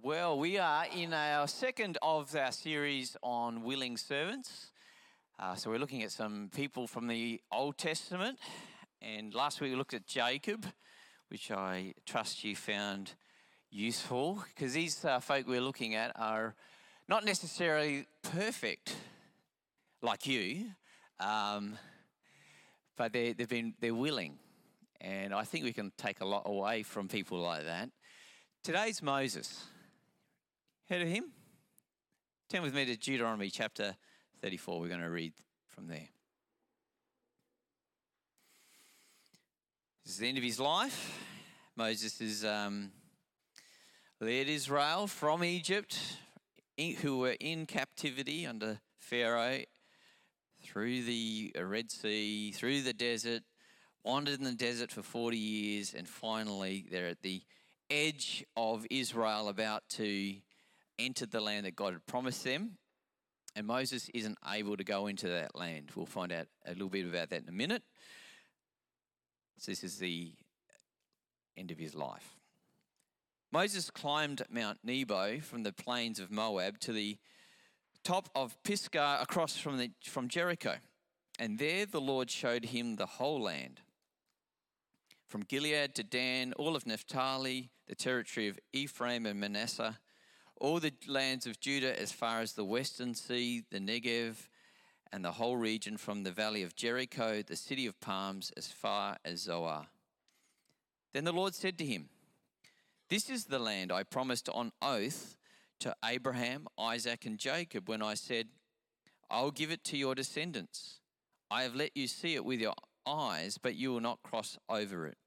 Well, we are in our second of our series on willing servants. So we're looking at some people from the Old Testament. And last week we looked at Jacob, which I trust you found useful, because these folk we're looking at are not necessarily perfect like you, but they're willing. And I think we can take a lot away from people like that. Today's Moses. Heard of him? Turn with me to Deuteronomy chapter 34. We're going to read from there. This is the end of his life. Moses has led Israel from Egypt, who were in captivity under Pharaoh, through the Red Sea, through the desert, wandered in the desert for 40 years, and finally they're at the edge of Israel, about to enter the land that God had promised them. And Moses isn't able to go into that land. We'll find out a little bit about that in a minute. So this is the end of his life. Moses climbed Mount Nebo from the plains of Moab to the top of Pisgah across from Jericho. And there the Lord showed him the whole land, from Gilead to Dan, all of Naphtali, the territory of Ephraim and Manasseh, all the lands of Judah as far as the western sea, the Negev, and the whole region from the valley of Jericho, the city of palms, as far as Zoar. Then the Lord said to him, "This is the land I promised on oath to Abraham, Isaac, and Jacob when I said, I'll give it to your descendants. I have let you see it with your eyes, but you will not cross over it."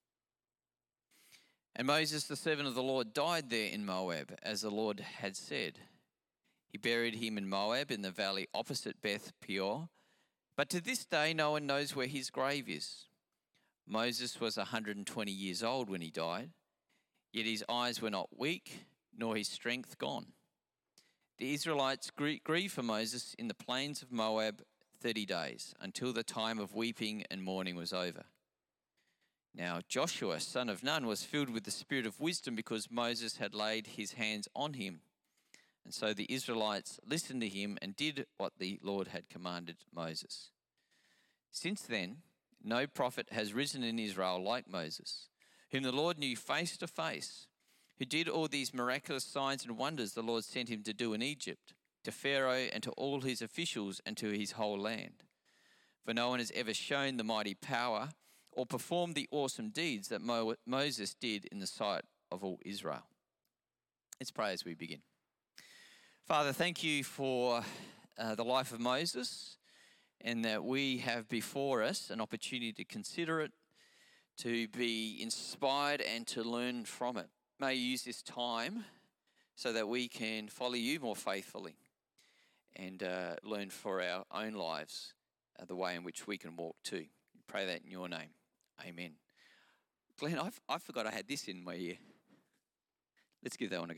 And Moses, the servant of the Lord, died there in Moab, as the Lord had said. He buried him in Moab, in the valley opposite Beth Peor. But to this day, no one knows where his grave is. Moses was 120 years old when he died, yet his eyes were not weak, nor his strength gone. The Israelites grieved for Moses in the plains of Moab 30 days, until the time of weeping and mourning was over. Now Joshua, son of Nun, was filled with the spirit of wisdom, because Moses had laid his hands on him. And so the Israelites listened to him and did what the Lord had commanded Moses. Since then, no prophet has risen in Israel like Moses, whom the Lord knew face to face, who did all these miraculous signs and wonders the Lord sent him to do in Egypt, to Pharaoh and to all his officials and to his whole land. For no one has ever shown the mighty power or performed the awesome deeds that Moses did in the sight of all Israel. Let's pray as we begin. Father, thank you for the life of Moses, and that we have before us an opportunity to consider it, to be inspired and to learn from it. May you use this time so that we can follow you more faithfully and learn for our own lives the way in which we can walk too. Pray that in your name. Amen. Glenn, I forgot I had this in my ear. Let's give that one a go.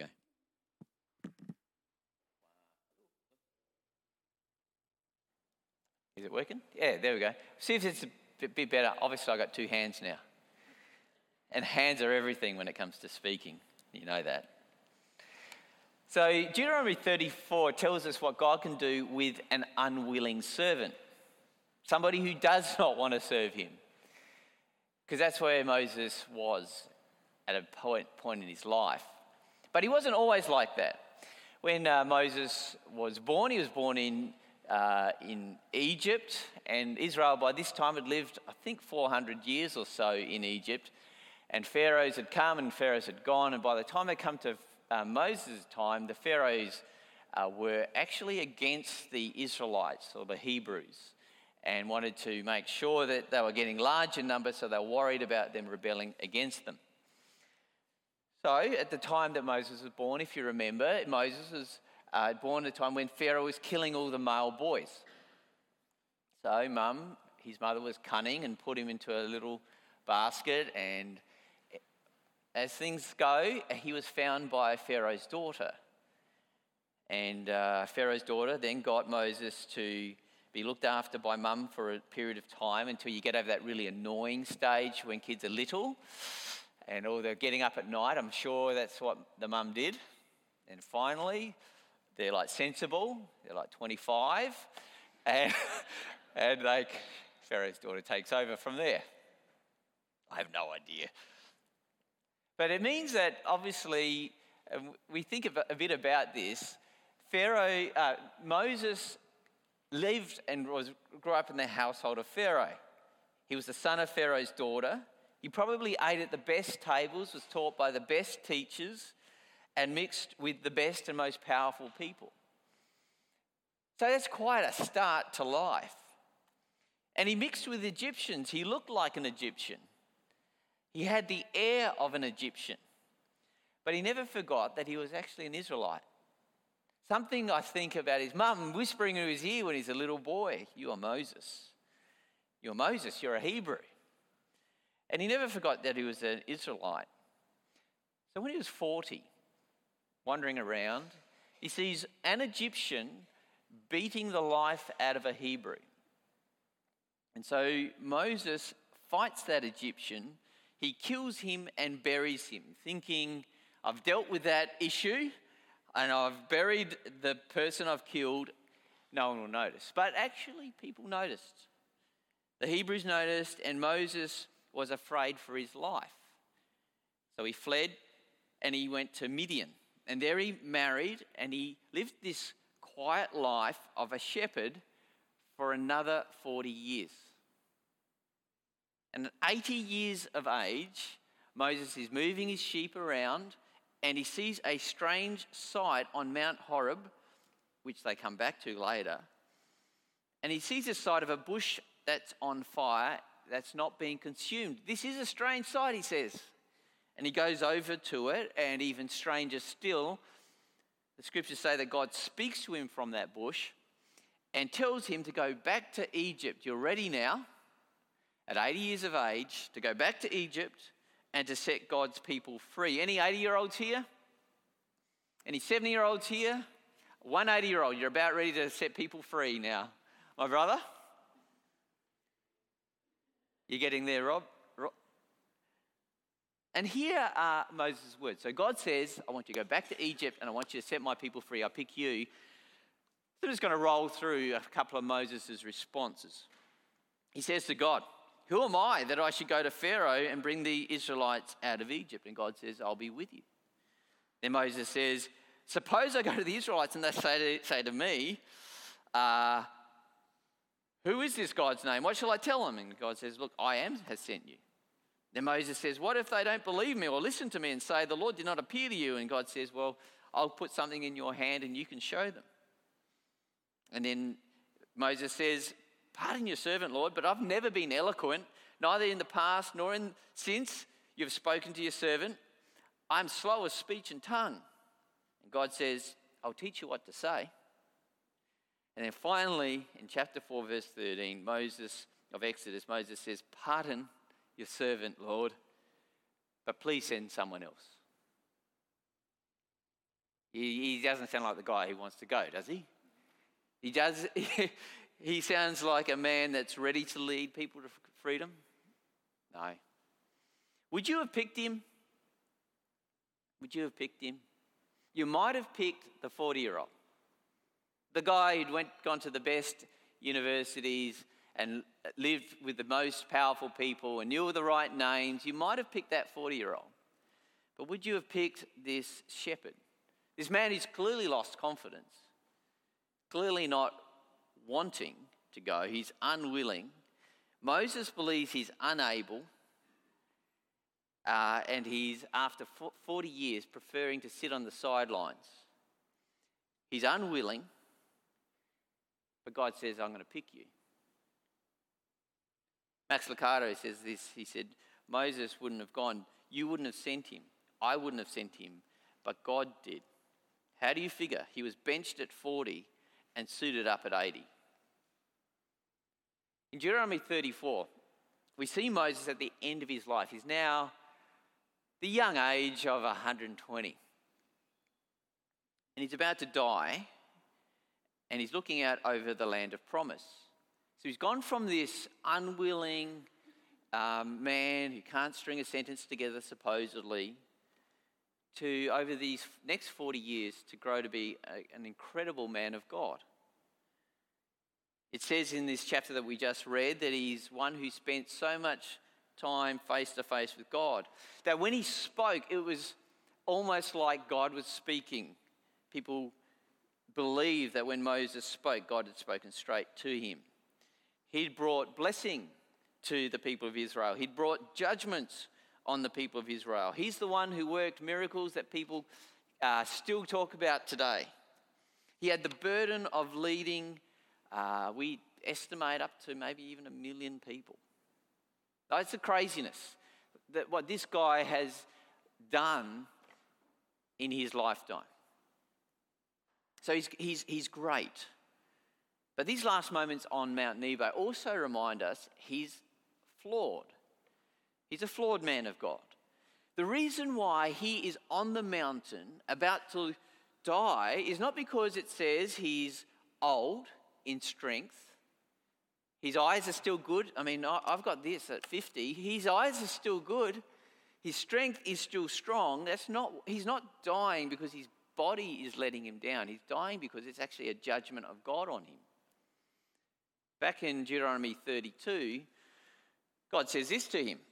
Is it working? Yeah, there we go. See if it's a bit better. Obviously, I've got two hands now. And hands are everything when it comes to speaking. You know that. So Deuteronomy 34 tells us what God can do with an unwilling servant. Somebody who does not want to serve him. Because that's where Moses was at a point in his life. But he wasn't always like that. When Moses was born, he was born in Egypt. And Israel by this time had lived, I think, 400 years or so in Egypt. And pharaohs had come and pharaohs had gone. And by the time they come to Moses' time, the pharaohs were actually against the Israelites or the Hebrews, and wanted to make sure that they were getting large in number, so they were worried about them rebelling against them. So at the time that Moses was born, if you remember, Moses was born at a time when Pharaoh was killing all the male boys. So his mother was cunning and put him into a little basket, and as things go, he was found by Pharaoh's daughter. And Pharaoh's daughter then got Moses to be looked after by mum for a period of time, until you get over that really annoying stage when kids are little and they're getting up at night. I'm sure that's what the mum did. And finally, they're like sensible. They're like 25. And, Pharaoh's daughter takes over from there. I have no idea. But it means that obviously, we think a bit about this. Moses lived and grew up in the household of Pharaoh. He was the son of Pharaoh's daughter. He probably ate at the best tables, was taught by the best teachers, and mixed with the best and most powerful people. So that's quite a start to life. And he mixed with Egyptians. He looked like an Egyptian. He had the air of an Egyptian. But he never forgot that he was actually an Israelite. Something I think about his mum whispering in his ear when he's a little boy, "You are Moses. You're Moses, you're a Hebrew." And he never forgot that he was an Israelite. So when he was 40, wandering around, he sees an Egyptian beating the life out of a Hebrew. And so Moses fights that Egyptian. He kills him and buries him, thinking, I've dealt with that issue and I've buried the person I've killed. No one will notice. But actually, people noticed. The Hebrews noticed, and Moses was afraid for his life. So he fled and he went to Midian. And there he married and he lived this quiet life of a shepherd for another 40 years. And at 80 years of age, Moses is moving his sheep around and he sees a strange sight on Mount Horeb, which they come back to later. And he sees a sight of a bush that's on fire, that's not being consumed. This is a strange sight, he says. And he goes over to it, and even stranger still, the scriptures say that God speaks to him from that bush and tells him to go back to Egypt. You're ready now, at 80 years of age, to go back to Egypt and to set God's people free. Any 80-year-olds here? Any 70-year-olds here? One 80-year-old, you're about ready to set people free now. My brother? You're getting there, Rob? And here are Moses' words. So God says, I want you to go back to Egypt and I want you to set my people free. I pick you. So I'm just going to roll through a couple of Moses' responses. He says to God, who am I that I should go to Pharaoh and bring the Israelites out of Egypt? And God says, I'll be with you. Then Moses says, suppose I go to the Israelites and they say to me, who is this God's name? What shall I tell them? And God says, look, I am has sent you. Then Moses says, what if they don't believe me or listen to me and say, the Lord did not appear to you? And God says, well, I'll put something in your hand and you can show them. And then Moses says, pardon your servant, Lord, but I've never been eloquent, neither in the past nor since you've spoken to your servant. I'm slow of speech and tongue. And God says, I'll teach you what to say. And then finally, in chapter 4, verse 13, Moses says, pardon your servant, Lord, but please send someone else. He doesn't sound like the guy who wants to go, does he? He does. He sounds like a man that's ready to lead people to freedom. No. Would you have picked him? Would you have picked him? You might have picked the 40-year-old. The guy who'd gone to the best universities and lived with the most powerful people and knew all the right names. You might have picked that 40-year-old. But would you have picked this shepherd? This man who's clearly lost confidence, clearly not wanting to go. He's unwilling. Moses believes he's unable, and he's, after 40 years, preferring to sit on the sidelines. He's unwilling, but God says, I'm going to pick you. Max Lucado says this. He said, Moses wouldn't have gone. You wouldn't have sent him. I wouldn't have sent him, but God did. How do you figure? He was benched at 40 and suited up at 80. In Deuteronomy 34, we see Moses at the end of his life. He's now the young age of 120. And he's about to die, and he's looking out over the land of promise. So he's gone from this unwilling man who can't string a sentence together, supposedly, to, over these next 40 years, to grow to be an incredible man of God. It says in this chapter that we just read that he's one who spent so much time face to face with God, that when he spoke, it was almost like God was speaking. People believe that when Moses spoke, God had spoken straight to him. He'd brought blessing to the people of Israel. He'd brought judgments on the people of Israel. He's the one who worked miracles that people still talk about today. He had the burden of leading, we estimate up to maybe even 1 million people. That's the craziness, that what this guy has done in his lifetime. So he's great. But these last moments on Mount Nebo also remind us he's flawed. He's a flawed man of God. The reason why he is on the mountain about to die is not because it says he's old in strength. His eyes are still good. I mean, I've got this at 50. His eyes are still good. His strength is still strong. He's not dying because his body is letting him down. He's dying because it's actually a judgment of God on him. Back in Deuteronomy 32, God says this to him.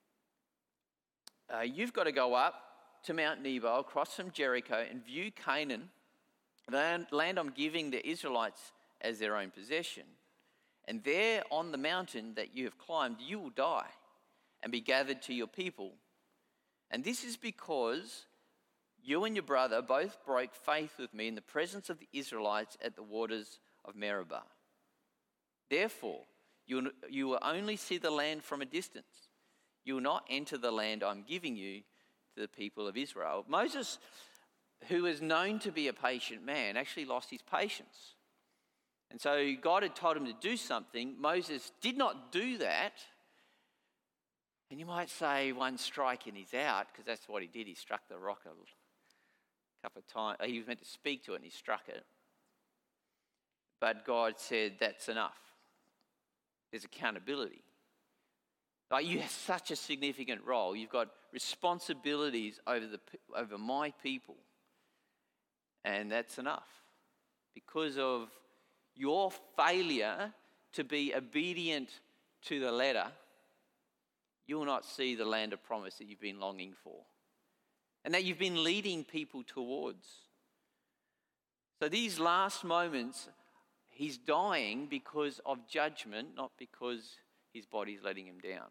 You've got to go up to Mount Nebo, across from Jericho, and view Canaan, the land I'm giving the Israelites as their own possession. And there on the mountain that you have climbed, you will die and be gathered to your people. And this is because you and your brother both broke faith with me in the presence of the Israelites at the waters of Meribah. Therefore, you will only see the land from a distance. You will not enter the land I'm giving you to the people of Israel. Moses, who is known to be a patient man, actually lost his patience. And so God had told him to do something. Moses did not do that. And you might say one strike and he's out, because that's what he did. He struck the rock a couple of times. He was meant to speak to it and he struck it. But God said, that's enough. There's accountability. Like, you have such a significant role. You've got responsibilities over my people. And that's enough. Because of your failure to be obedient to the letter, you will not see the land of promise that you've been longing for and that you've been leading people towards. So these last moments, he's dying because of judgment, not because his body's letting him down.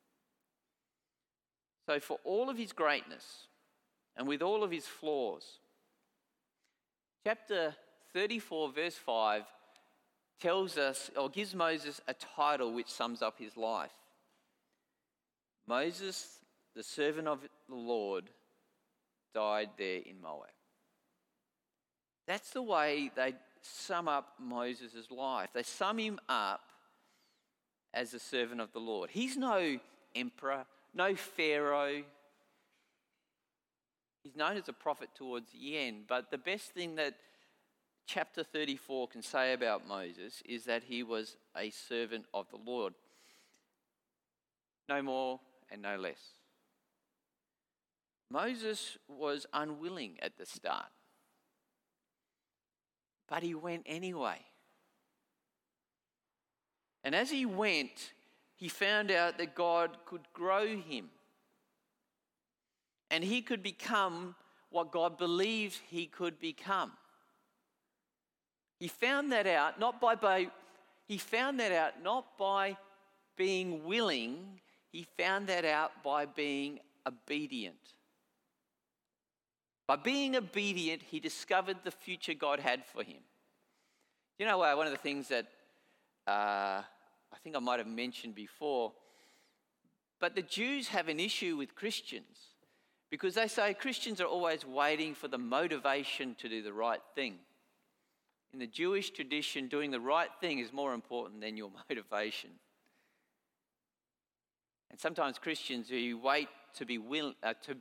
So for all of his greatness and with all of his flaws, chapter 34 verse 5 tells us, or gives Moses a title which sums up his life. Moses, the servant of the Lord, died there in Moab. That's the way they sum up Moses' life. They sum him up as the servant of the Lord. He's no emperor, no pharaoh. He's known as a prophet towards the end, but the best thing that chapter 34 can say about Moses is that he was a servant of the Lord. No more and no less. Moses was unwilling at the start, but he went anyway. And as he went, he found out that God could grow him. And he could become what God believed he could become. He found that out not by being willing, he found that out by being obedient. By being obedient, he discovered the future God had for him. You know, one of the things that I think I might have mentioned before, but the Jews have an issue with Christians because they say Christians are always waiting for the motivation to do the right thing. In the Jewish tradition, doing the right thing is more important than your motivation. And sometimes Christians who wait to be willing,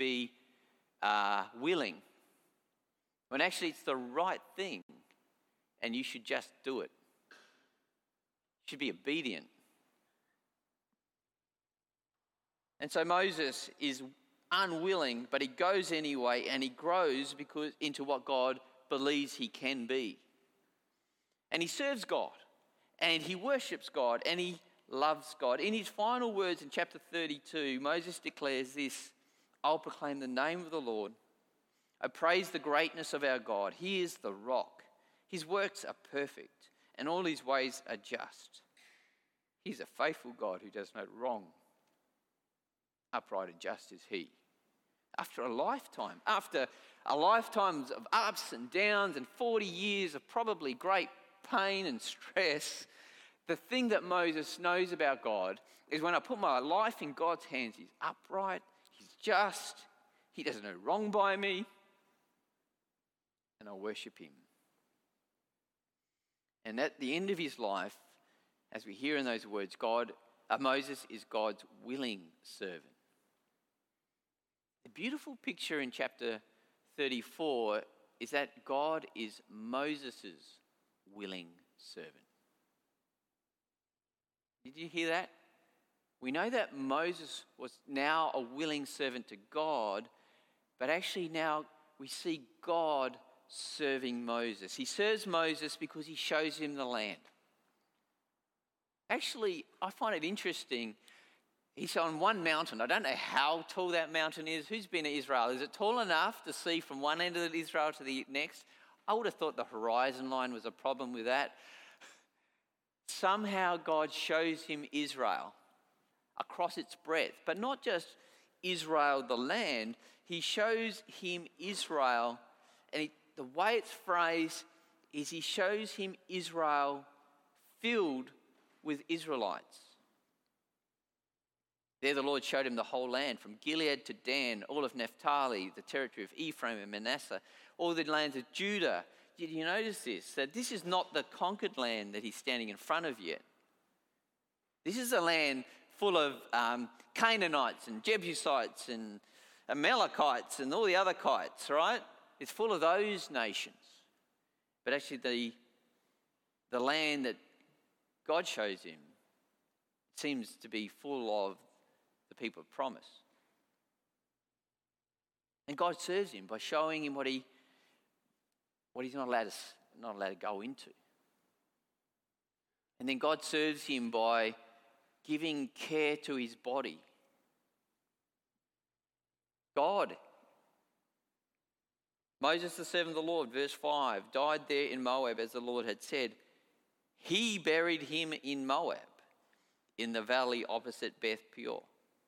when actually it's the right thing and you should just do it. You should be obedient. And so Moses is unwilling, but he goes anyway, and he grows into what God believes he can be. And he serves God, and he worships God, and he loves God. In his final words in chapter 32, Moses declares this: I'll proclaim the name of the Lord. I praise the greatness of our God. He is the rock. His works are perfect, and all his ways are just. He's a faithful God who does no wrong. Upright and just is he. After a lifetime of ups and downs and 40 years of probably great pain and stress, the thing that Moses knows about God is, when I put my life in God's hands, he's upright, he's just, he does no wrong by me, and I worship him. And at the end of his life, as we hear in those words, Moses is God's willing servant. The beautiful picture in chapter 34 is that God is Moses' willing servant. Did you hear that? We know that Moses was now a willing servant to God, but actually now we see God serving Moses. He serves Moses because he shows him the land. Actually, I find it interesting. He's on one mountain. I don't know how tall that mountain is. Who's been to Israel? Is it tall enough to see from one end of Israel to the next? I would have thought the horizon line was a problem with that. Somehow God shows him Israel across its breadth, but not just Israel, the land. He shows him Israel, and the way it's phrased is he shows him Israel filled with Israelites. There the Lord showed him the whole land, from Gilead to Dan, all of Naphtali, the territory of Ephraim and Manasseh, all the lands of Judah. Did you notice this? That this is not the conquered land that he's standing in front of yet. This is a land full of Canaanites and Jebusites and Amalekites and all the other kites, right? It's full of those nations. But actually the land that God shows him seems to be full of the people of promise. And God serves him by showing him what he's not allowed to go into. And then God serves him by giving care to his body. God, Moses, the servant of the Lord, verse 5, died there in Moab as the Lord had said. He buried him in Moab, in the valley opposite Beth Peor.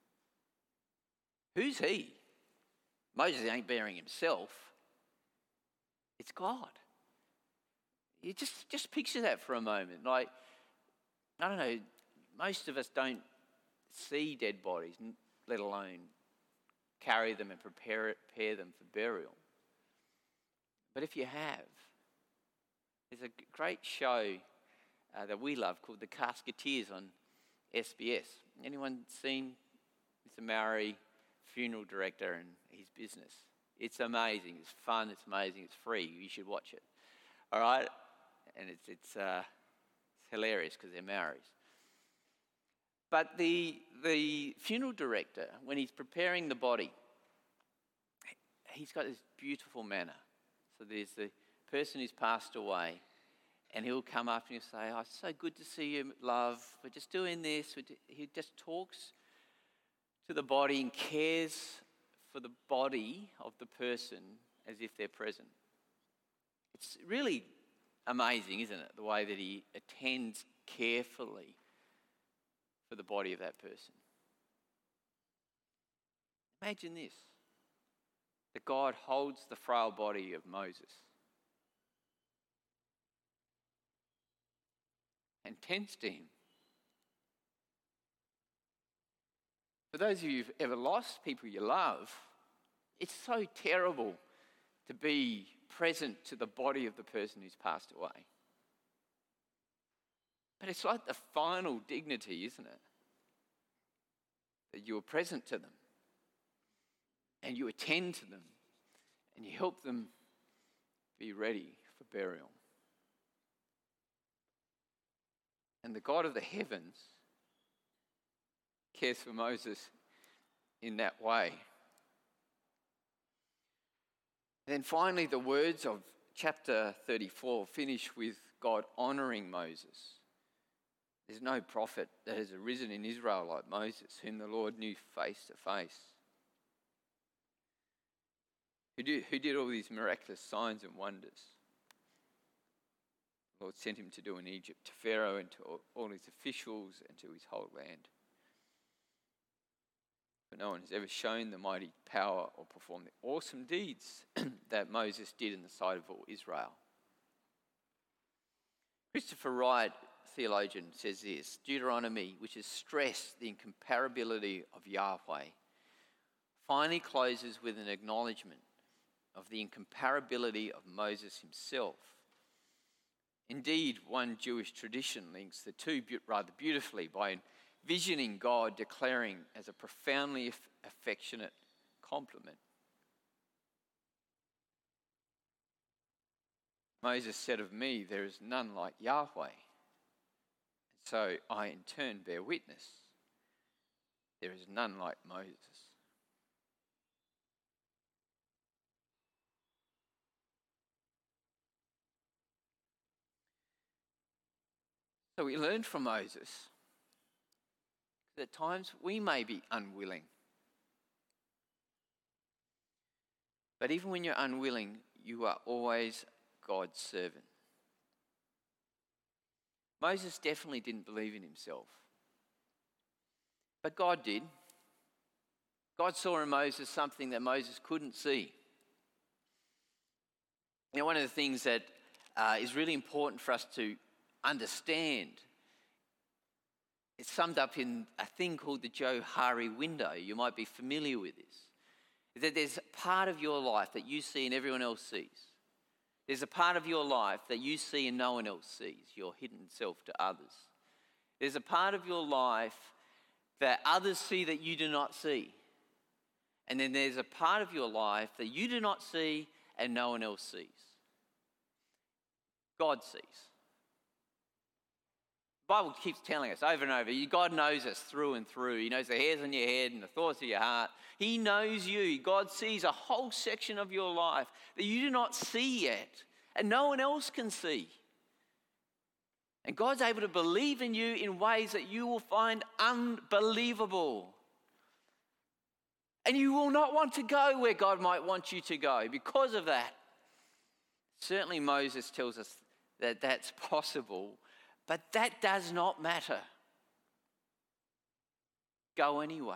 Who's he? Moses ain't burying himself. It's God. You just picture that for a moment. Like, I don't know, most of us don't see dead bodies, let alone carry them and prepare them for burial. But if you have, there's a great show that we love called The Casketeers on SBS. Anyone seen Mr. Murray, funeral director, and his business? It's amazing. It's fun. It's amazing. It's free. You should watch it. All right, and it's hilarious because they're Maoris. But the funeral director, when he's preparing the body, he's got this beautiful manner. So there's the person who's passed away, and he'll come up and he'll say, "Oh, it's so good to see you, love. We're just doing this." He just talks to the body and cares for the body of the person as if they're present. It's really amazing, isn't it? The way that he attends carefully for the body of that person. Imagine this, that God holds the frail body of Moses and tends to him. For those of you who've ever lost people you love, it's so terrible to be present to the body of the person who's passed away. But it's like the final dignity, isn't it? That you are present to them and you attend to them and you help them be ready for burial. And the God of the heavens cares for Moses in that way. Then finally, the words of chapter 34 finish with God honouring Moses. There's no prophet that has arisen in Israel like Moses, whom the Lord knew face to face. Who did all these miraculous signs and wonders. The Lord sent him to do in Egypt, to Pharaoh and to all his officials and to his whole land. But no one has ever shown the mighty power or performed the awesome deeds that Moses did in the sight of all Israel. Christopher Wright, theologian, says this: Deuteronomy, which has stressed the incomparability of Yahweh, finally closes with an acknowledgement of the incomparability of Moses himself. Indeed, one Jewish tradition links the two rather beautifully by envisioning God declaring as a profoundly affectionate compliment. Moses said of me, there is none like Yahweh. So I in turn bear witness, there is none like Moses. So we learn from Moses that at times we may be unwilling. But even when you're unwilling, you are always God's servant. Moses definitely didn't believe in himself. But God did. God saw in Moses something that Moses couldn't see. Now, one of the things that is really important for us to understand, it's summed up in a thing called the Johari window. You might be familiar with this. That there's a part of your life that you see and everyone else sees. There's a part of your life that you see and no one else sees, your hidden self to others. There's a part of your life that others see that you do not see. And then there's a part of your life that you do not see and no one else sees. God sees. The Bible keeps telling us over and over, God knows us through and through. He knows the hairs on your head and the thoughts of your heart. He knows you. God sees a whole section of your life that you do not see yet and no one else can see. And God's able to believe in you in ways that you will find unbelievable. And you will not want to go where God might want you to go because of that. Certainly Moses tells us that that's possible. But that does not matter. Go anyway.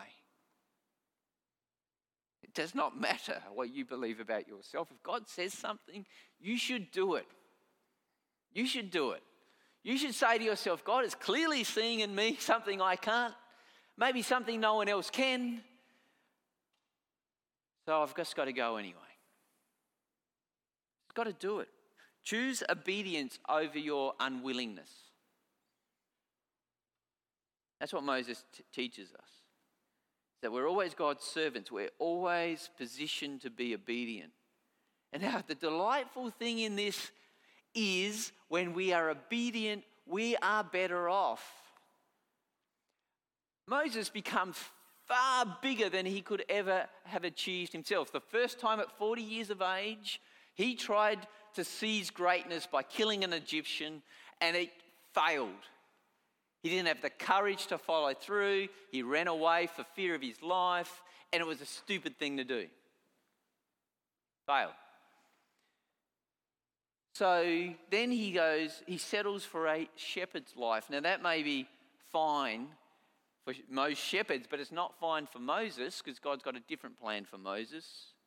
It does not matter what you believe about yourself. If God says something, you should do it. You should do it. You should say to yourself, God is clearly seeing in me something I can't, maybe something no one else can. So I've just got to go anyway. I've got to do it. Choose obedience over your unwillingness. That's what Moses teaches us. That we're always God's servants. We're always positioned to be obedient. And now the delightful thing in this is when we are obedient, we are better off. Moses becomes far bigger than he could ever have achieved himself. The first time at 40 years of age, he tried to seize greatness by killing an Egyptian, and it failed. He didn't have the courage to follow through. He ran away for fear of his life, and it was a stupid thing to do. Failed. So then he settles for a shepherd's life. Now that may be fine for most shepherds, but it's not fine for Moses because God's got a different plan for Moses.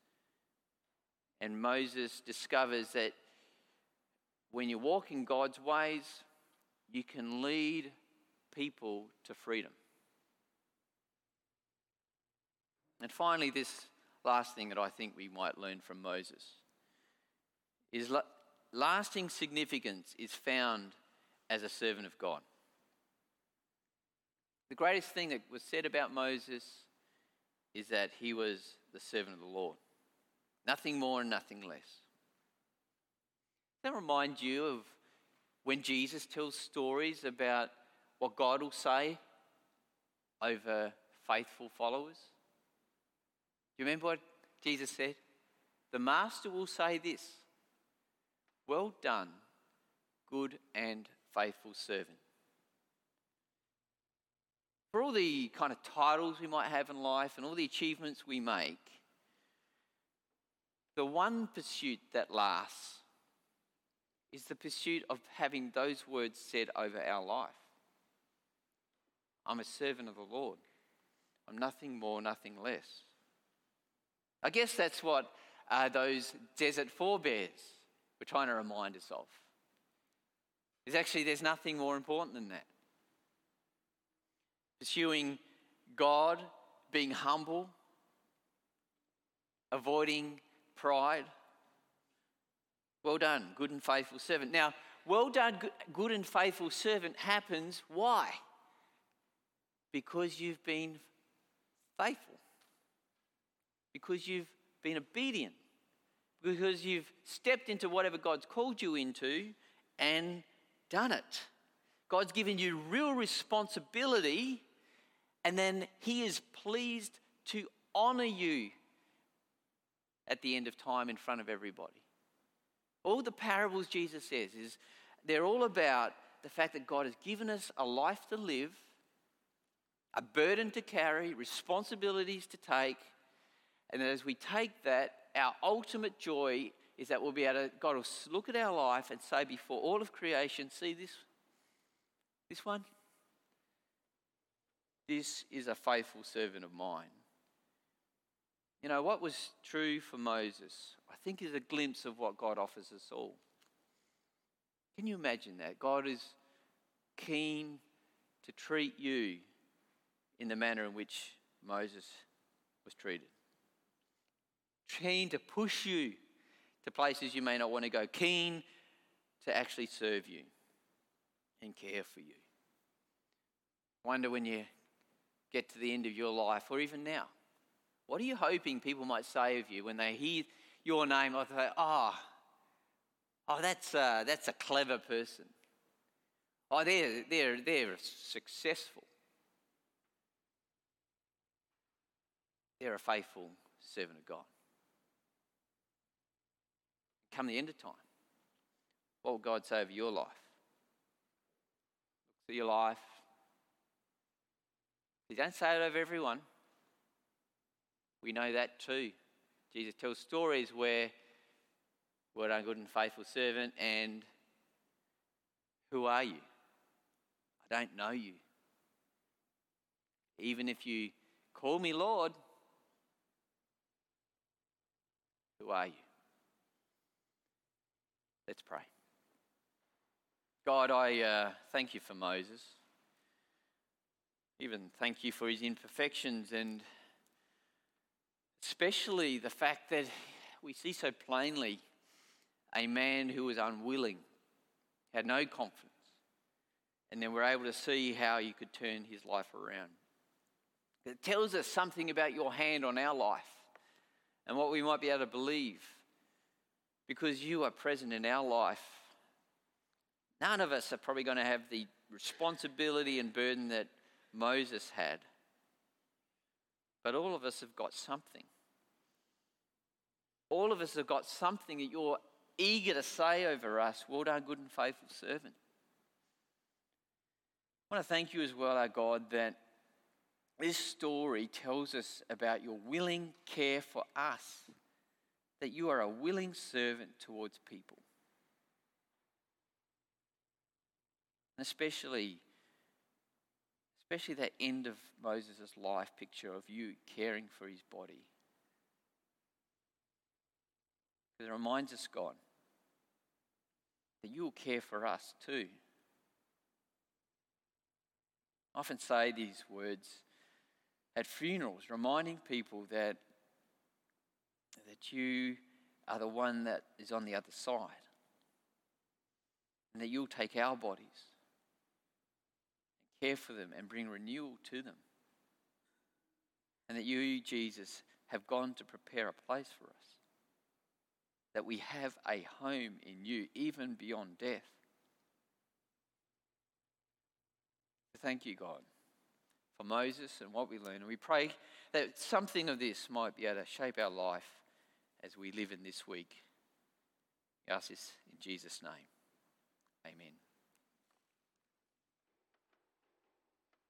And Moses discovers that when you walk in God's ways, you can lead people to freedom. And finally, this last thing that I think we might learn from Moses is lasting significance is found as a servant of God. The greatest thing that was said about Moses is that he was the servant of the Lord. Nothing more and nothing less. Does that remind you of when Jesus tells stories about what God will say over faithful followers? Do you remember what Jesus said? the master will say this: "Well done, good and faithful servant." For all the kind of titles we might have in life and all the achievements we make, the one pursuit that lasts is the pursuit of having those words said over our life. I'm a servant of the Lord. I'm nothing more, nothing less. I guess that's what those desert forebears were trying to remind us of. There's nothing more important than that. Pursuing God, being humble, avoiding pride. Well done, good and faithful servant. Now, well done, good and faithful servant happens, why? Because you've been faithful. Because you've been obedient. Because you've stepped into whatever God's called you into and done it. God's given you real responsibility, and then He is pleased to honour you at the end of time in front of everybody. All the parables Jesus says they're all about the fact that God has given us a life to live, a burden to carry, responsibilities to take, and that as we take that, our ultimate joy is that we'll be able to, God will look at our life and say before all of creation, see this one? This is a faithful servant of mine. You know, what was true for Moses, I think, is a glimpse of what God offers us all. Can you imagine that? God is keen to treat you in the manner in which Moses was treated. Keen to push you to places you may not want to go. Keen to actually serve you and care for you. Wonder when you get to the end of your life, or even now, what are you hoping people might say of you when they hear your name? Or they say, oh, that's a clever person. Oh, they're successful. They're a faithful servant of God. Come the end of time, what will God say over your life? Look at your life. He don't say it over everyone. We know that too. Jesus tells stories where, well done, good and faithful servant, and who are you? I don't know you. Even if you call me Lord, who are you? Let's pray. God, I thank you for Moses. Even thank you for his imperfections, and especially the fact that we see so plainly a man who was unwilling, had no confidence, and then we're able to see how you could turn his life around. It tells us something about your hand on our life and what we might be able to believe, because you are present in our life. None of us are probably going to have the responsibility and burden that Moses had, but all of us have got something. All of us have got something that you're eager to say over us. Well done, good and faithful servant. I want to thank you as well, our God, that this story tells us about your willing care for us, that you are a willing servant towards people. And especially that end of Moses' life picture of you caring for his body. Because it reminds us, God, that you will care for us too. I often say these words at funerals, reminding people that you are the one that is on the other side, and that you'll take our bodies and care for them and bring renewal to them, and that you, Jesus, have gone to prepare a place for us, that we have a home in you, even beyond death. Thank you, God, for Moses and what we learn. And we pray that something of this might be able to shape our life as we live in this week. I ask this in Jesus' name. Amen.